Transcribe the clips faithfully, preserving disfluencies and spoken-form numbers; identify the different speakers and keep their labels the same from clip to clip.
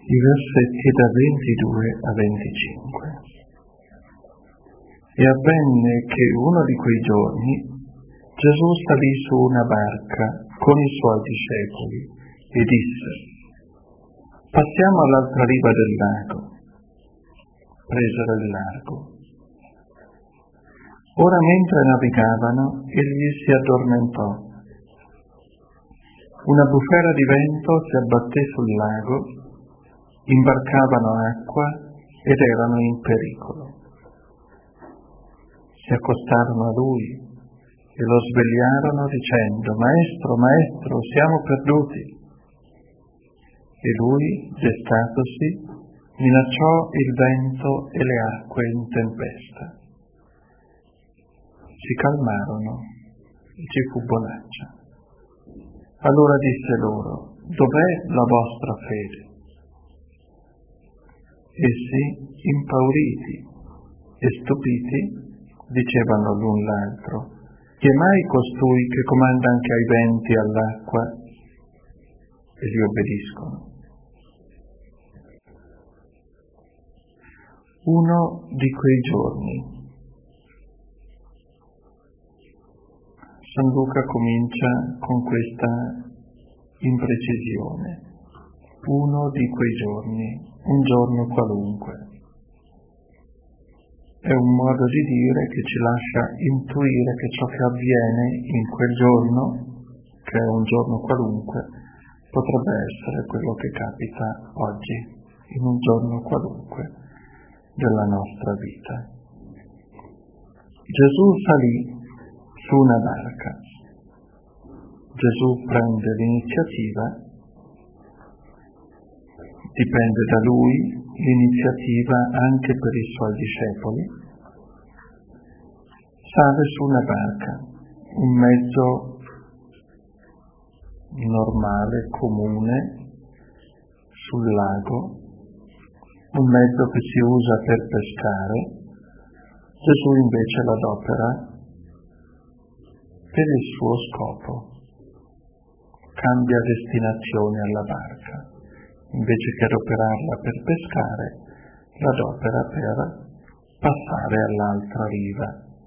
Speaker 1: I versetti da ventidue a venticinque. E avvenne che uno di quei giorni Gesù salì su una barca con i suoi discepoli e disse: passiamo all'altra riva del lago. Presero il largo. Ora mentre navigavano, egli si addormentò. Una bufera di vento si abbatté sul lago, imbarcavano acqua ed erano in pericolo. Si accostarono a lui e lo svegliarono dicendo: Maestro, Maestro, siamo perduti. E lui, destatosi, minacciò il vento e le acque in tempesta. Si calmarono e ci fu bonaccia. Allora disse loro: dov'è la vostra fede? Essi, impauriti e stupiti, dicevano l'un l'altro: chi è mai costui che comanda anche ai venti e all'acqua? E gli obbediscono. Uno di quei giorni. San Luca comincia con questa imprecisione. Uno di quei giorni, un giorno qualunque. È un modo di dire che ci lascia intuire che ciò che avviene in quel giorno, che è un giorno qualunque, potrebbe essere quello che capita oggi, in un giorno qualunque della nostra vita. Gesù salì su una barca. Gesù prende l'iniziativa, dipende da lui l'iniziativa anche per i suoi discepoli. Sale su una barca, un mezzo normale, comune, sul lago, un mezzo che si usa per pescare. Gesù invece l'adopera per il suo scopo. Cambia destinazione alla barca. Invece che adoperarla per pescare, l'adopera per passare all'altra riva.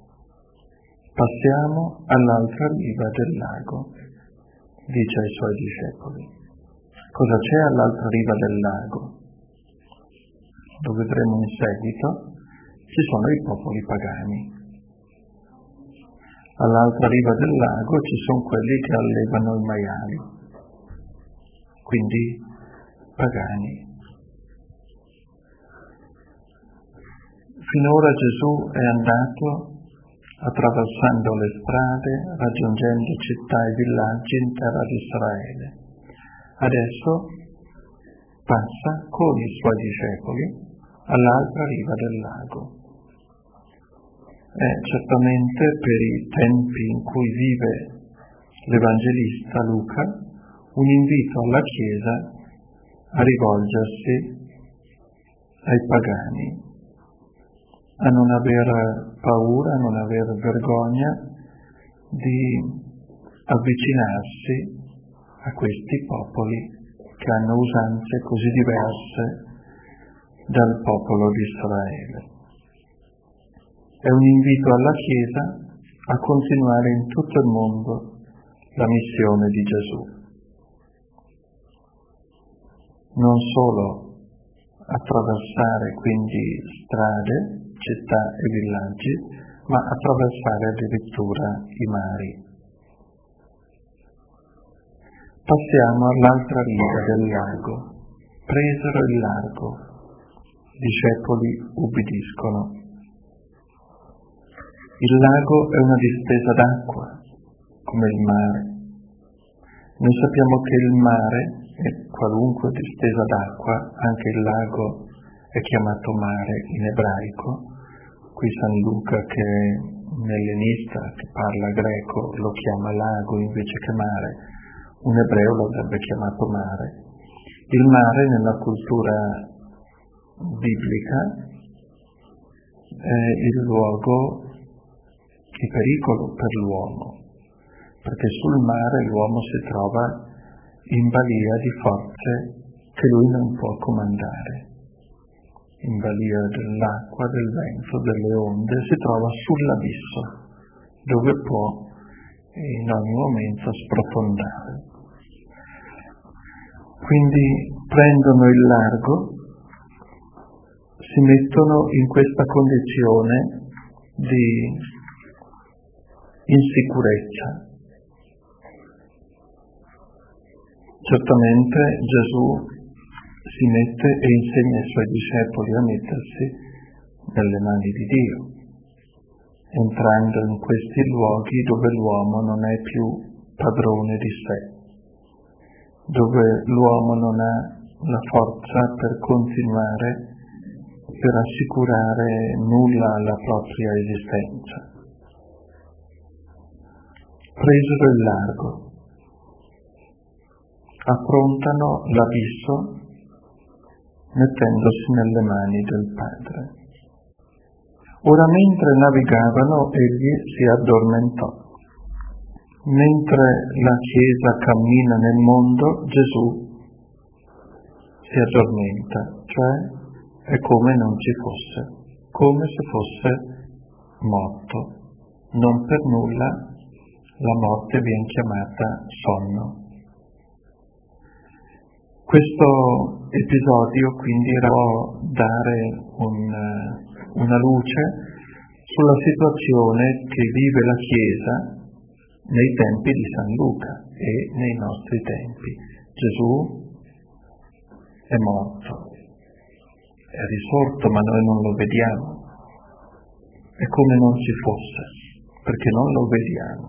Speaker 1: Passiamo all'altra riva del lago, dice ai suoi discepoli. Cosa c'è all'altra riva del lago? Lo vedremo in seguito. Ci sono i popoli pagani. All'altra riva del lago ci sono quelli che allevano i maiali, quindi pagani. Finora Gesù è andato attraversando le strade, raggiungendo città e villaggi in terra di Israele. Adesso passa con i suoi discepoli all'altra riva del lago. È certamente per i tempi in cui vive l'Evangelista Luca un invito alla Chiesa a rivolgersi ai pagani, a non aver paura, a non aver vergogna di avvicinarsi a questi popoli che hanno usanze così diverse dal popolo di Israele. È un invito alla Chiesa a continuare in tutto il mondo la missione di Gesù. Non solo attraversare quindi strade, città e villaggi, ma attraversare addirittura i mari. Passiamo all'altra riva del lago. Presero il largo. I discepoli ubbidiscono. Il lago è una distesa d'acqua, come il mare. Noi sappiamo che il mare è qualunque distesa d'acqua, anche il lago è chiamato mare in ebraico. Qui San Luca, che è un ellenista, che parla greco, lo chiama lago invece che mare. Un ebreo lo avrebbe chiamato mare. Il mare nella cultura biblica è il luogo di pericolo per l'uomo, perché sul mare l'uomo si trova in balia di forze che che lui non può comandare. In balia dell'acqua, del vento, delle onde, si trova sull'abisso, dove può in ogni momento sprofondare. Quindi prendono il largo, si mettono in questa condizione di insicurezza. Certamente Gesù si mette e insegna ai suoi discepoli a mettersi nelle mani di Dio, entrando in questi luoghi dove l'uomo non è più padrone di sé, dove l'uomo non ha la forza per continuare, per assicurare nulla alla propria esistenza. Presero il largo, affrontano l'abisso mettendosi nelle mani del Padre. Ora mentre navigavano egli si addormentò. Mentre la Chiesa cammina nel mondo, Gesù si addormenta, cioè è come non ci fosse, come se fosse morto. Non per nulla la morte viene chiamata sonno. Questo episodio quindi può dare un, una luce sulla situazione che vive la Chiesa nei tempi di San Luca e nei nostri tempi. Gesù è morto, è risorto, ma noi non lo vediamo. È come non ci fosse, perché non lo vediamo.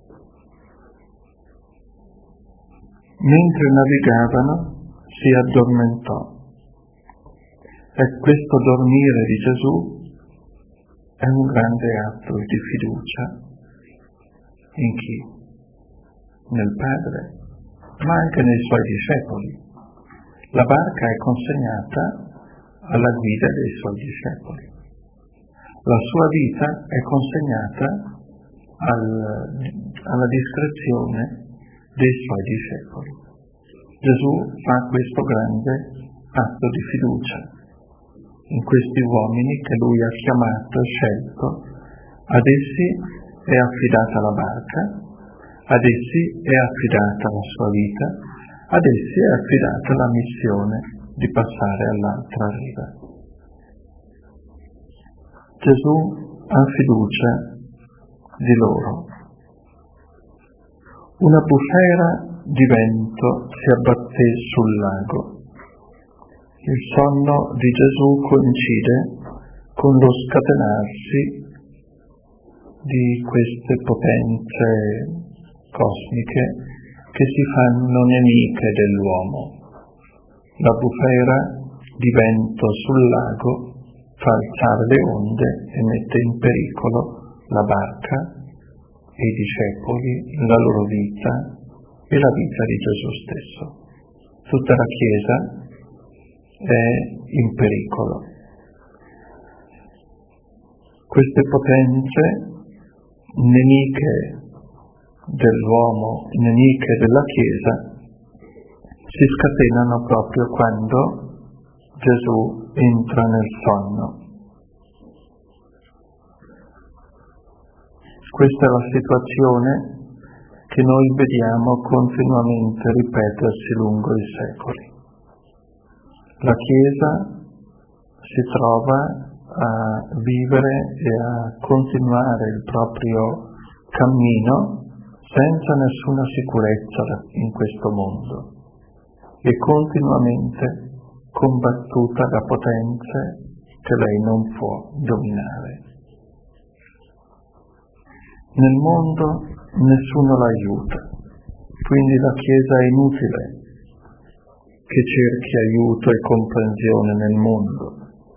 Speaker 1: Mentre navigavano si addormentò. E questo dormire di Gesù è un grande atto di fiducia in chi? Nel Padre, ma anche nei suoi discepoli. La barca è consegnata alla guida dei suoi discepoli. La sua vita è consegnata al, alla discrezione dei suoi discepoli. Gesù fa questo grande atto di fiducia in questi uomini che lui ha chiamato e scelto. Ad essi è affidata la barca, ad essi è affidata la sua vita, ad essi è affidata la missione di passare all'altra riva. Gesù ha fiducia di loro. Una bufera di vento si abbatté sul lago. Il sonno di Gesù coincide con lo scatenarsi di queste potenze cosmiche che si fanno nemiche dell'uomo. La bufera di vento sul lago fa alzare le onde e mette in pericolo la barca e i discepoli, la loro vita e la vita di Gesù stesso. Tutta la Chiesa è in pericolo. Queste potenze nemiche dell'uomo, nemiche della Chiesa, si scatenano proprio quando Gesù entra nel sonno. Questa è la situazione che noi vediamo continuamente ripetersi lungo i secoli. La Chiesa si trova a vivere e a continuare il proprio cammino senza nessuna sicurezza in questo mondo e continuamente combattuta da potenze che lei non può dominare. Nel mondo nessuno l'aiuta, quindi la Chiesa è inutile che cerchi aiuto e comprensione nel mondo.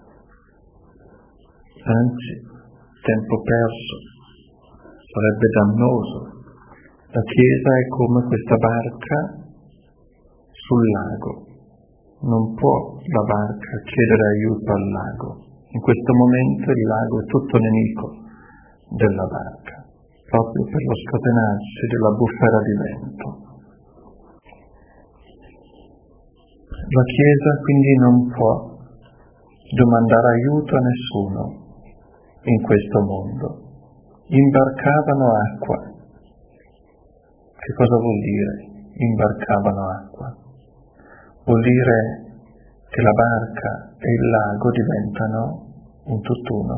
Speaker 1: Anzi, tempo perso, sarebbe dannoso. La Chiesa è come questa barca sul lago. Non può la barca chiedere aiuto al lago. In questo momento il lago è tutto nemico della barca, proprio per lo scatenarsi della bufera di vento. La Chiesa quindi non può domandare aiuto a nessuno in questo mondo. Imbarcavano acqua. Che cosa vuol dire? Imbarcavano acqua. Vuol dire che la barca e il lago diventano un tutt'uno.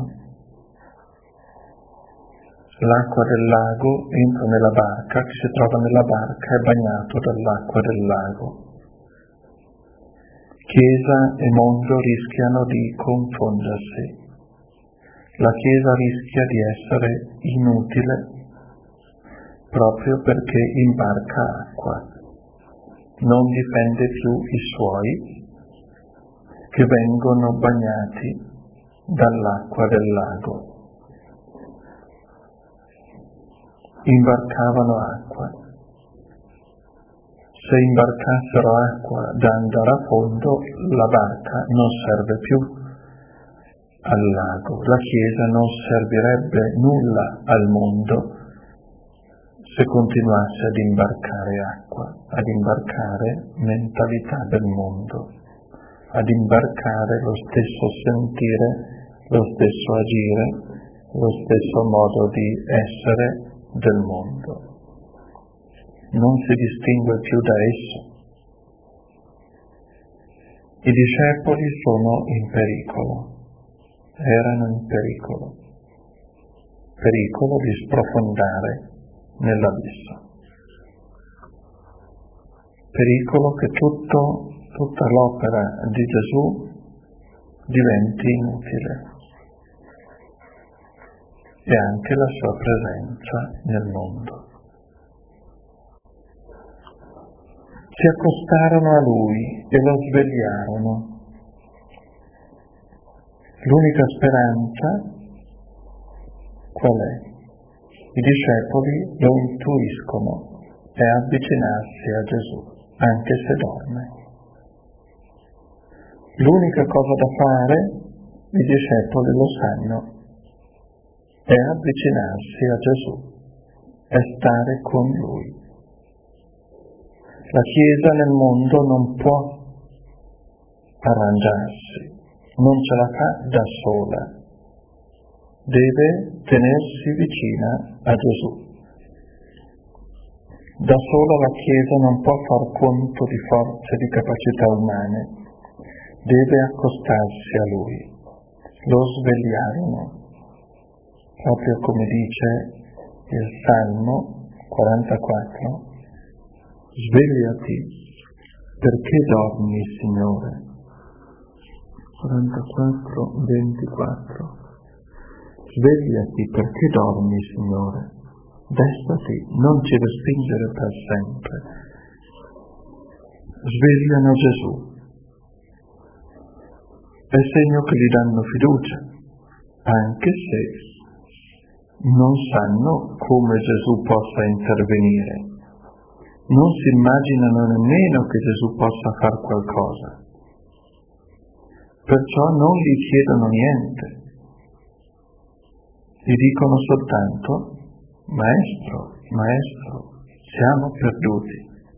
Speaker 1: L'acqua del lago entra nella barca, chi si trova nella barca è bagnato dall'acqua del lago. Chiesa e mondo rischiano di confondersi. La Chiesa rischia di essere inutile proprio perché imbarca acqua. Non difende più i suoi che vengono bagnati dall'acqua del lago. Imbarcavano acqua. Se imbarcassero acqua da andare a fondo, la barca non serve più al lago. La Chiesa non servirebbe nulla al mondo se continuasse ad imbarcare acqua, ad imbarcare mentalità del mondo, ad imbarcare lo stesso sentire, lo stesso agire, lo stesso modo di essere del mondo. Non si distingue più da esso. I discepoli sono in pericolo, erano in pericolo, pericolo di sprofondare nell'abisso, pericolo che tutto, tutta l'opera di Gesù diventi inutile e anche la sua presenza nel mondo. Si accostarono a lui e lo svegliarono. L'unica speranza qual è? I discepoli lo intuiscono e avvicinarsi a Gesù, anche se dorme. L'unica cosa da fare, i discepoli lo sanno, è avvicinarsi a Gesù, è stare con Lui. La Chiesa nel mondo non può arrangiarsi, non ce la fa da sola, deve tenersi vicina a Gesù. Da sola la Chiesa non può far conto di forze e di capacità umane, deve accostarsi a Lui. Lo svegliarono, proprio come dice il Salmo quarantaquattro, svegliati, perché dormi, Signore? quarantaquattro ventiquattro. Svegliati, perché dormi, Signore? Destati, non ci respingere per sempre. Svegliano Gesù. È segno che gli danno fiducia, anche se non sanno come Gesù possa intervenire. Non si immaginano nemmeno che Gesù possa far qualcosa. Perciò non gli chiedono niente. Gli dicono soltanto, Maestro, Maestro, siamo perduti.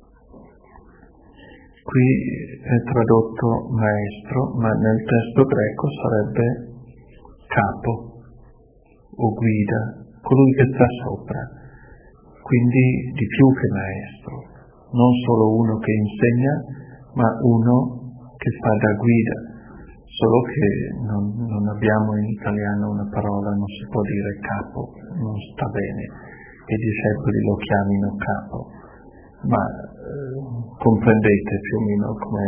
Speaker 1: Qui è tradotto Maestro, ma nel testo greco sarebbe capo o guida, colui che sta sopra. Quindi di più che maestro, non solo uno che insegna, ma uno che fa da guida, solo che non, non abbiamo in italiano una parola, non si può dire capo, non sta bene, che i discepoli lo chiamino capo, ma eh, comprendete più o meno come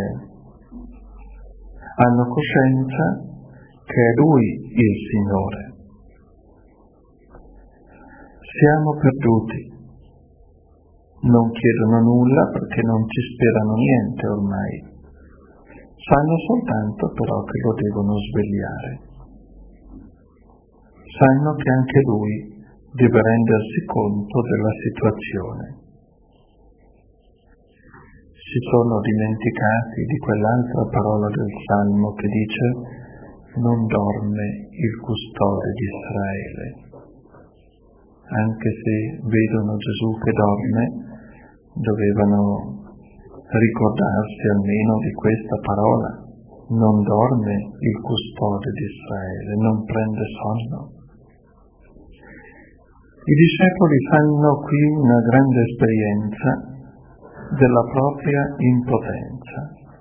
Speaker 1: hanno coscienza che è Lui il Signore. Siamo perduti. Non chiedono nulla perché non ci sperano niente ormai. Sanno soltanto però che lo devono svegliare. Sanno che anche lui deve rendersi conto della situazione. Si sono dimenticati di quell'altra parola del Salmo che dice non dorme il custode di Israele. Anche se vedono Gesù che dorme, dovevano ricordarsi almeno di questa parola. Non dorme il custode di Israele, non prende sonno. I discepoli fanno qui una grande esperienza della propria impotenza.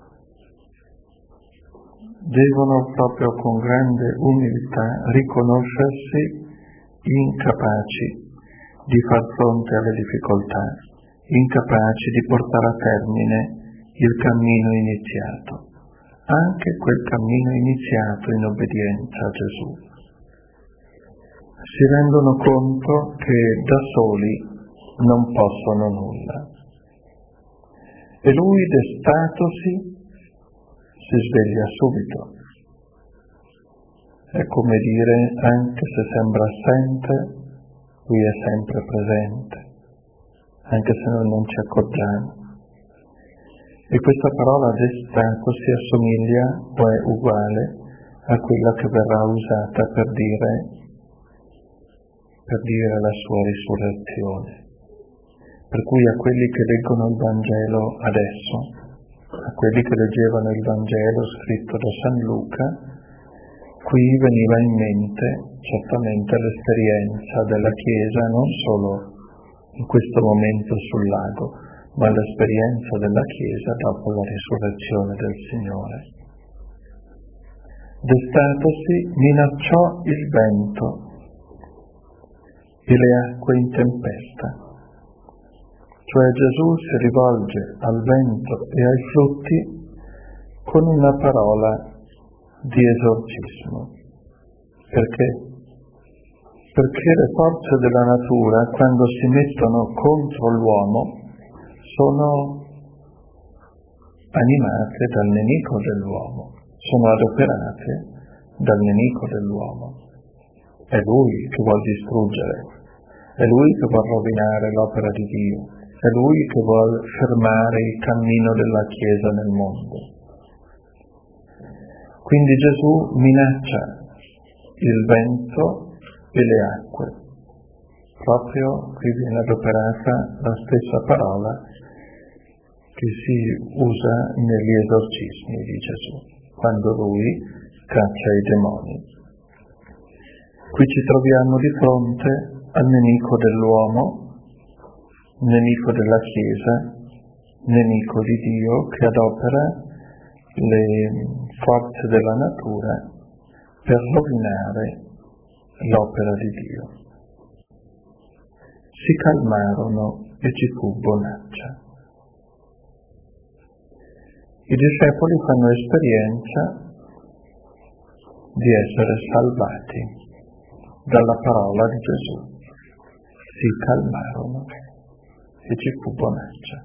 Speaker 1: Devono proprio con grande umiltà riconoscersi incapaci di far fronte alle difficoltà, incapaci di portare a termine il cammino iniziato, anche quel cammino iniziato in obbedienza a Gesù. Si rendono conto che da soli non possono nulla. E lui, destatosi, si sveglia subito. È come dire, anche se sembra assente, lui è sempre presente, anche se noi non ci accorgiamo. E questa parola destato si assomiglia o è uguale a quella che verrà usata per dire, per dire la sua risurrezione. Per cui a quelli che leggono il Vangelo adesso, a quelli che leggevano il Vangelo scritto da San Luca, qui veniva in mente certamente l'esperienza della Chiesa non solo in questo momento sul lago, ma l'esperienza della Chiesa dopo la risurrezione del Signore. Destatosi, minacciò il vento e le acque in tempesta. Cioè Gesù si rivolge al vento e ai flutti con una parola di esorcismo. Perché? Perché le forze della natura, quando si mettono contro l'uomo, sono animate dal nemico dell'uomo, sono adoperate dal nemico dell'uomo. È lui che vuol distruggere, è lui che vuol rovinare l'opera di Dio, è lui che vuol fermare il cammino della Chiesa nel mondo. Quindi Gesù minaccia il vento e le acque. Proprio qui viene adoperata la stessa parola che si usa negli esorcismi di Gesù, quando lui caccia i demoni. Qui ci troviamo di fronte al nemico dell'uomo, nemico della Chiesa, nemico di Dio che adopera le forze della natura per rovinare l'opera di Dio. Si calmarono e ci fu bonaccia. I discepoli fanno esperienza di essere salvati dalla parola di Gesù. Si calmarono e ci fu bonaccia.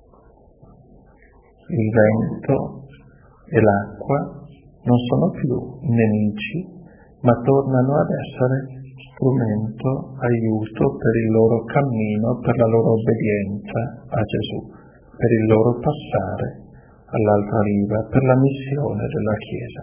Speaker 1: Il vento e l'acqua non sono più nemici, ma tornano ad essere strumento, aiuto per il loro cammino, per la loro obbedienza a Gesù, per il loro passare all'altra riva, per la missione della Chiesa.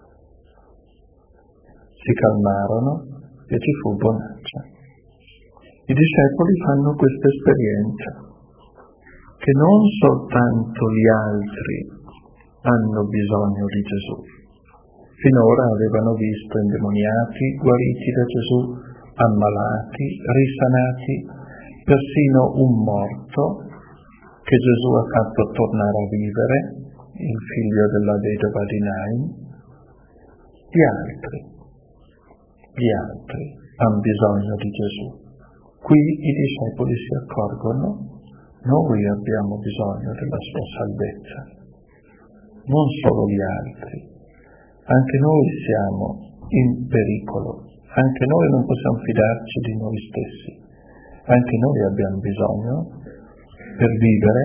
Speaker 1: Si calmarono e ci fu bonaccia. I discepoli fanno questa esperienza, che non soltanto gli altri hanno bisogno di Gesù. Finora avevano visto indemoniati, guariti da Gesù, ammalati, risanati, persino un morto che Gesù ha fatto tornare a vivere, il figlio della vedova di Nain. Gli altri, gli altri hanno bisogno di Gesù. Qui i discepoli si accorgono, noi abbiamo bisogno della sua salvezza, non solo gli altri. Anche noi siamo in pericolo, anche noi non possiamo fidarci di noi stessi, anche noi abbiamo bisogno per vivere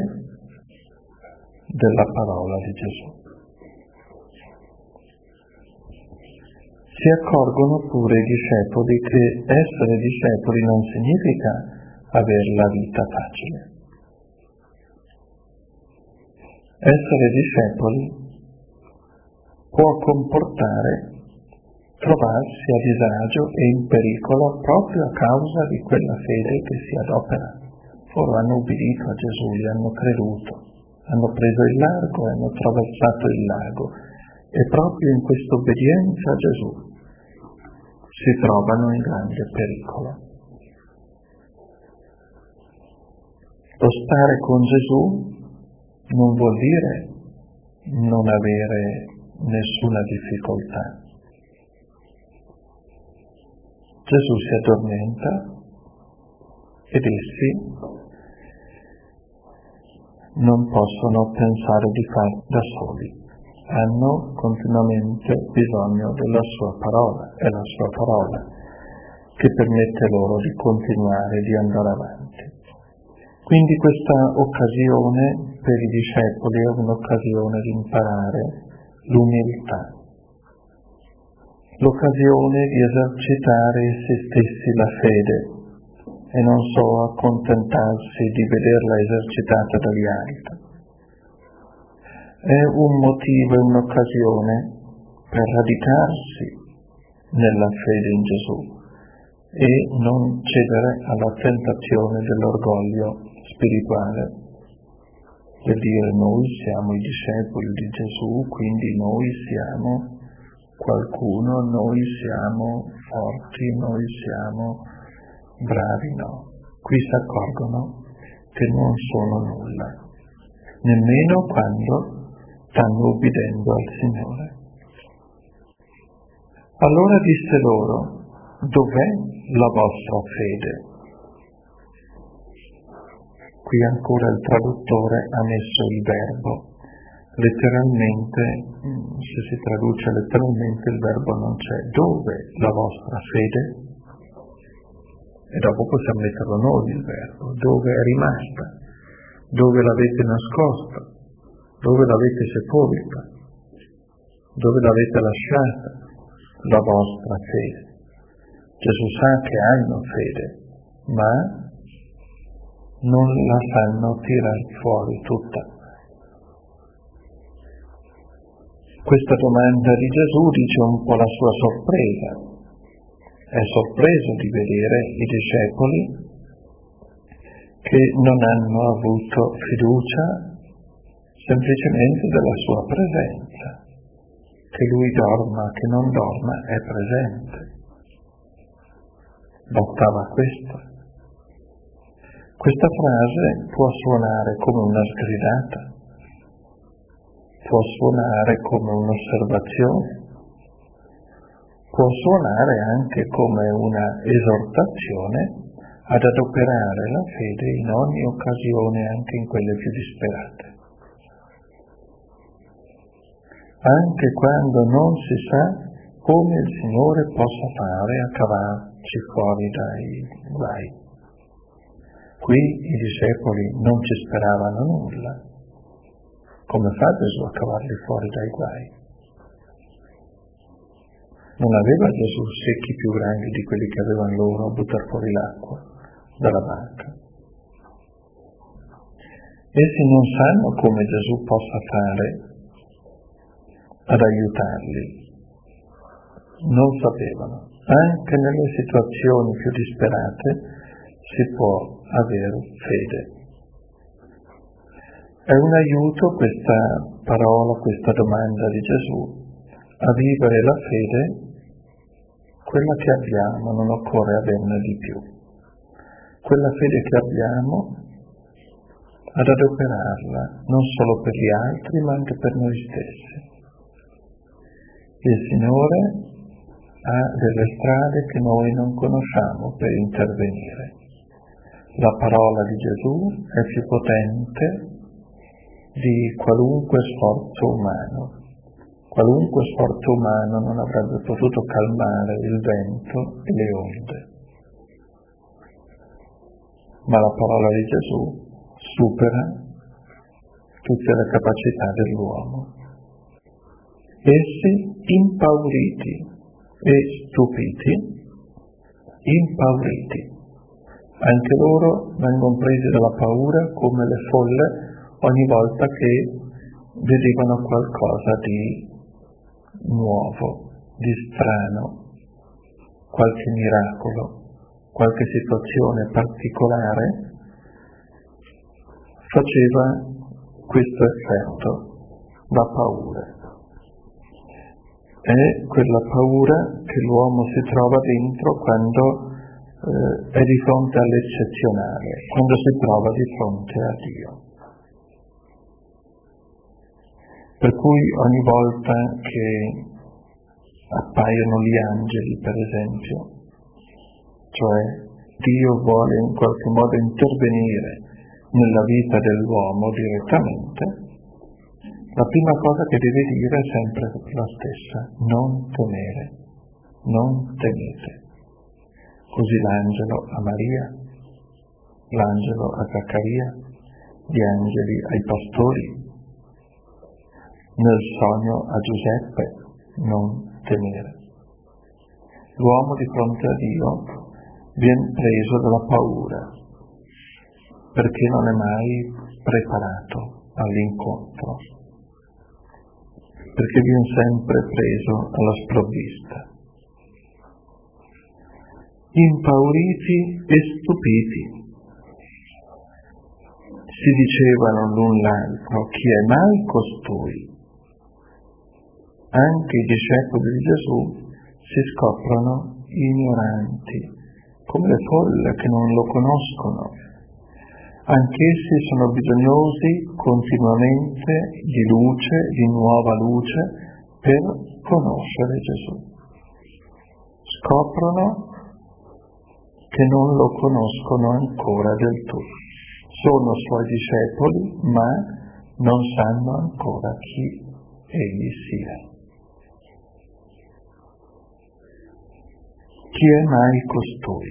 Speaker 1: della parola di Gesù. Si accorgono pure i discepoli che essere discepoli non significa avere la vita facile. Essere discepoli può comportare trovarsi a disagio e in pericolo proprio a causa di quella fede che si adopera. Loro hanno ubbidito a Gesù, gli hanno creduto, hanno preso il largo e hanno attraversato il lago, e proprio in questa obbedienza a Gesù si trovano in grande pericolo. Lo stare con Gesù non vuol dire non avere nessuna difficoltà. Gesù si addormenta ed essi non possono pensare di farlo da soli, hanno continuamente bisogno della sua parola, è la sua parola che permette loro di continuare, di andare avanti. Quindi questa occasione per i discepoli è un'occasione di imparare l'umiltà, l'occasione di esercitare se stessi la fede e non solo accontentarsi di vederla esercitata dagli altri. È un motivo e un'occasione per radicarsi nella fede in Gesù e non cedere alla tentazione dell'orgoglio spirituale, per dire noi siamo i discepoli di Gesù, quindi noi siamo qualcuno, noi siamo forti, noi siamo bravi. No, qui si accorgono che non sono nulla, nemmeno quando stanno ubbidendo al Signore. Allora disse loro: dov'è la vostra fede? Qui ancora il traduttore ha messo il verbo. Letteralmente, se si traduce letteralmente, il verbo non c'è. Dove la vostra fede? E dopo possiamo metterlo noi il verbo. Dove è rimasta? Dove l'avete nascosta? Dove l'avete sepolta? Dove l'avete lasciata? La vostra fede. Gesù sa che hanno fede, ma non la sanno tirare fuori tutta. Questa domanda di Gesù dice un po' la sua sorpresa. È sorpreso di vedere i discepoli che non hanno avuto fiducia semplicemente della sua presenza. Che lui dorma, che non dorma, è presente. Bastava questo. Questa frase può suonare come una sgridata, può suonare come un'osservazione, può suonare anche come una esortazione ad adoperare la fede in ogni occasione, anche in quelle più disperate. Anche quando non si sa come il Signore possa fare a cavarci fuori dai guai. Qui i discepoli non ci speravano nulla. Come fa Gesù a cavarli fuori dai guai? Non aveva Gesù secchi più grandi di quelli che avevano loro a buttare fuori l'acqua dalla barca. Essi non sanno come Gesù possa fare ad aiutarli. Non sapevano. Anche nelle situazioni più disperate si può avere fede. È un aiuto questa parola, questa domanda di Gesù, a vivere la fede, quella che abbiamo, non occorre averne di più. Quella fede che abbiamo, ad adoperarla, non solo per gli altri, ma anche per noi stessi. Il Signore ha delle strade che noi non conosciamo per intervenire. La parola di Gesù è più potente di qualunque sforzo umano. Qualunque sforzo umano non avrebbe potuto calmare il vento e le onde. Ma la parola di Gesù supera tutte le capacità dell'uomo. Essi, impauriti e stupiti, impauriti, anche loro vengono presi dalla paura come le folle ogni volta che vedevano qualcosa di nuovo, di strano, qualche miracolo, qualche situazione particolare faceva questo effetto, la paura. È quella paura che l'uomo si trova dentro quando eh, è di fronte all'eccezionale, quando si trova di fronte a Dio. Per cui ogni volta che appaiono gli angeli, per esempio, cioè Dio vuole in qualche modo intervenire nella vita dell'uomo direttamente, la prima cosa che deve dire è sempre la stessa: non temere, non temete. Così l'angelo a Maria, l'angelo a Zaccaria, gli angeli ai pastori, nel sogno a Giuseppe, non temere. L'uomo di fronte a Dio viene preso dalla paura, perché non è mai preparato all'incontro, perché viene sempre preso alla sprovvista. Impauriti e stupiti, si dicevano l'un l'altro: chi è mai costui? Anche i discepoli di Gesù si scoprono ignoranti, come le folle che non lo conoscono. Anch'essi sono bisognosi continuamente di luce, di nuova luce, per conoscere Gesù. Scoprono che non lo conoscono ancora del tutto. Sono suoi discepoli, ma non sanno ancora chi egli sia. Chi è mai costui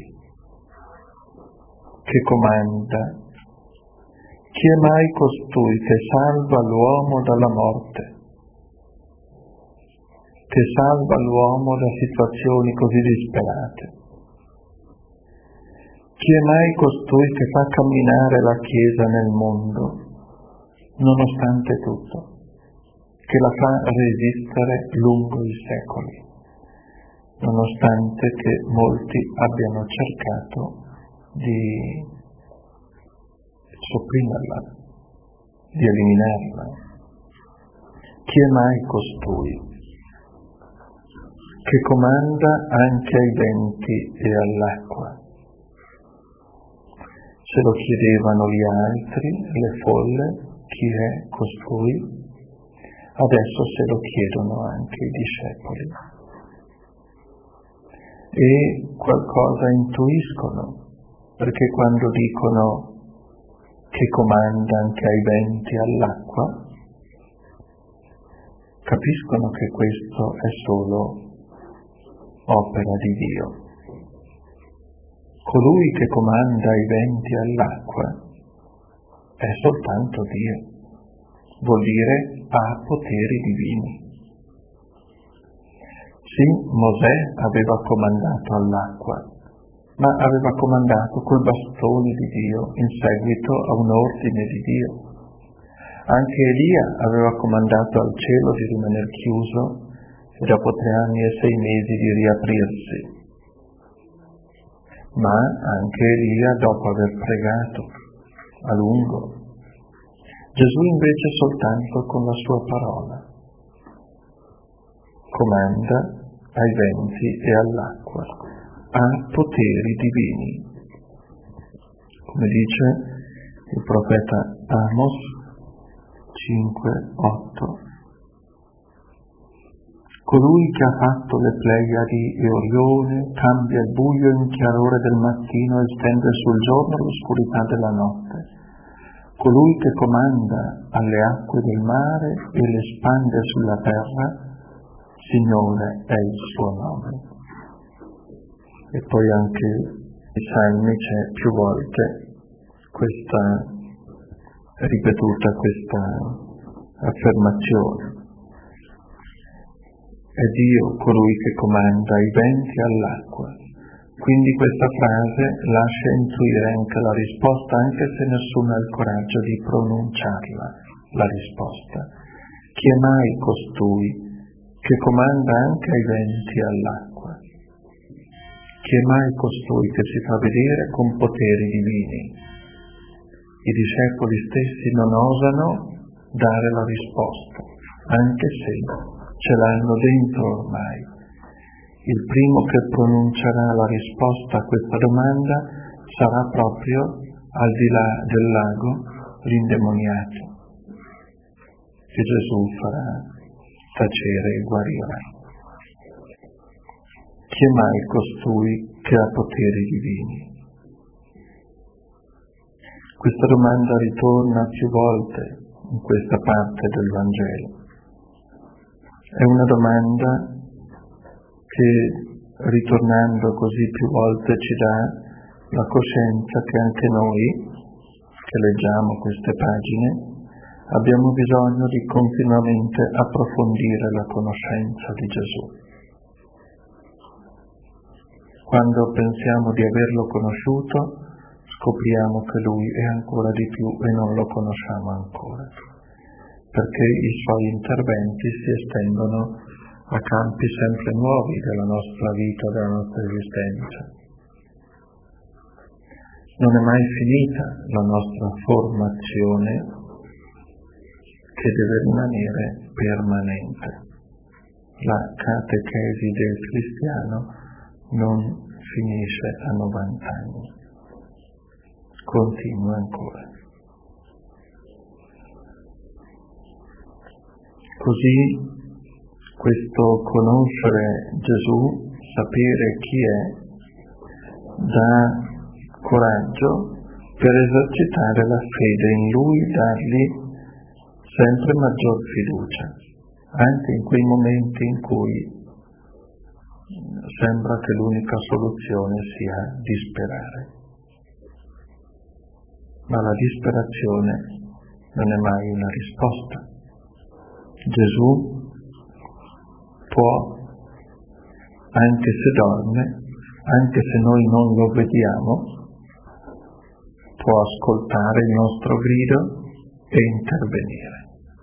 Speaker 1: che comanda? Chi è mai costui che salva l'uomo dalla morte, che salva l'uomo da situazioni così disperate? Chi è mai costui che fa camminare la Chiesa nel mondo, nonostante tutto, che la fa resistere lungo i secoli, nonostante che molti abbiano cercato di sopprimerla, di eliminarla? Chi è mai costui che comanda anche ai venti e all'acqua? Se lo chiedevano gli altri, le folle, chi è costui? Adesso se lo chiedono anche i discepoli. E qualcosa intuiscono, perché quando dicono che comanda anche ai venti e all'acqua, capiscono che questo è solo opera di Dio. Colui che comanda ai venti e all'acqua è soltanto Dio, vuol dire ha poteri divini. Sì, Mosè aveva comandato all'acqua, ma aveva comandato col bastone di Dio in seguito a un ordine di Dio. Anche Elia aveva comandato al cielo di rimanere chiuso e dopo tre anni e sei mesi di riaprirsi. Ma anche Elia dopo aver pregato a lungo. Gesù invece soltanto con la sua parola comanda ai venti e all'acqua, ha poteri divini. Come dice il profeta Amos cinque otto. Colui che ha fatto le Pleiadi e Orione, cambia il buio in chiarore del mattino e stende sul giorno l'oscurità della notte. Colui che comanda alle acque del mare e le spande sulla terra, Signore è il suo nome. E poi anche nei Salmi c'è più volte questa ripetuta questa affermazione. È Dio colui che comanda i venti all'acqua. Quindi questa frase lascia intuire anche la risposta, anche se nessuno ha il coraggio di pronunciarla, la risposta. Chi è mai costui che comanda anche ai venti all'acqua? Chi è mai costui che si fa vedere con poteri divini? I discepoli stessi non osano dare la risposta, anche se ce l'hanno dentro ormai. Il primo che pronuncerà la risposta a questa domanda sarà proprio, al di là del lago, l'indemoniato, che Gesù farà tacere e guarirà. Chi è mai costui che ha poteri divini? Questa domanda ritorna più volte in questa parte del Vangelo. È una domanda che, ritornando così più volte, ci dà la coscienza che anche noi, che leggiamo queste pagine, abbiamo bisogno di continuamente approfondire la conoscenza di Gesù. Quando pensiamo di averlo conosciuto, scopriamo che Lui è ancora di più e non lo conosciamo ancora, perché i Suoi interventi si estendono a campi sempre nuovi della nostra vita, della nostra esistenza. Non è mai finita la nostra formazione, che deve rimanere permanente. La catechesi del cristiano non finisce a novanta anni, continua ancora. Così questo conoscere Gesù, sapere chi è, dà coraggio per esercitare la fede in Lui, dargli sempre maggior fiducia, anche in quei momenti in cui sembra che l'unica soluzione sia disperare. Ma la disperazione non è mai una risposta. Gesù può, anche se dorme, anche se noi non lo vediamo, può ascoltare il nostro grido e intervenire.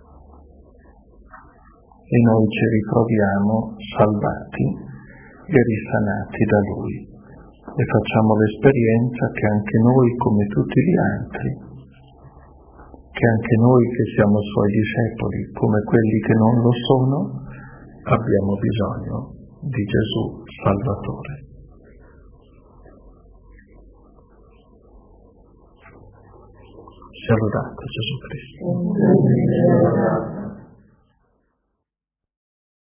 Speaker 1: E noi ci ritroviamo salvati e risanati da Lui e facciamo l'esperienza che anche noi, come tutti gli altri, che anche noi che siamo Suoi discepoli, come quelli che non lo sono, abbiamo bisogno di Gesù Salvatore. Sia lodato Gesù Cristo.